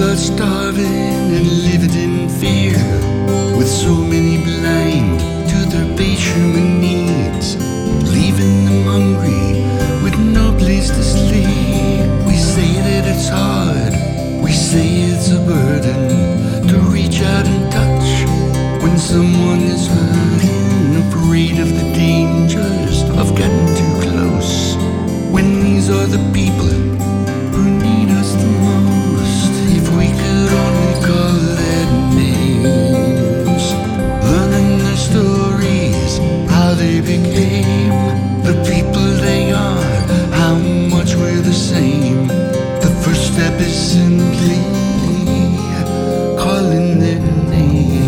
are starving and living in fear, with so many blind to their base human needs, leaving them hungry with no place to sleep. We say that it's hard, we say it's a burden to reach out and touch when someone is hurting, afraid of the dangers of getting too close. When these are the people who need us the most, if we could only call their names, learning their stories, how they became the people they are, how much we're the same. The first step is simply calling their name.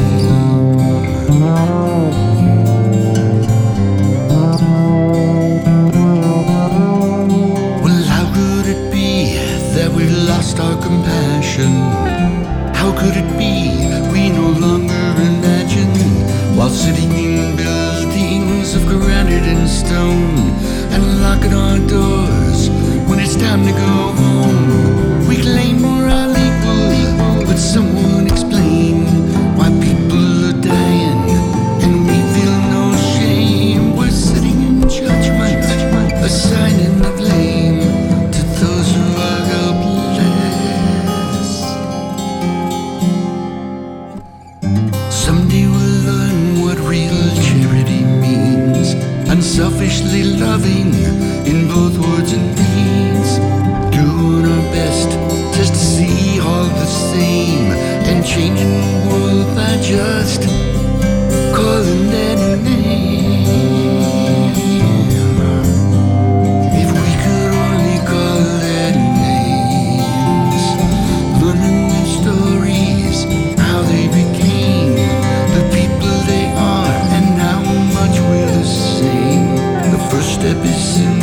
Well, how could it be that we've lost our compassion? How could it be we no longer imagine, while sitting in buildings of granite and stone and locking our doors when it's time to go home? We claim we're all equal, but someone explain why people are dying and we feel no shame. We're sitting in judgment, assigning the blame to those who are helpless. Someday we'll learn what real charity means, unselfishly loving in both words and deeds, doing our best just to see all the same, and changing the world by just calling that name. If we could only call their names, learning their stories, how they became the people they are, and how much we're the same. The first step is simple.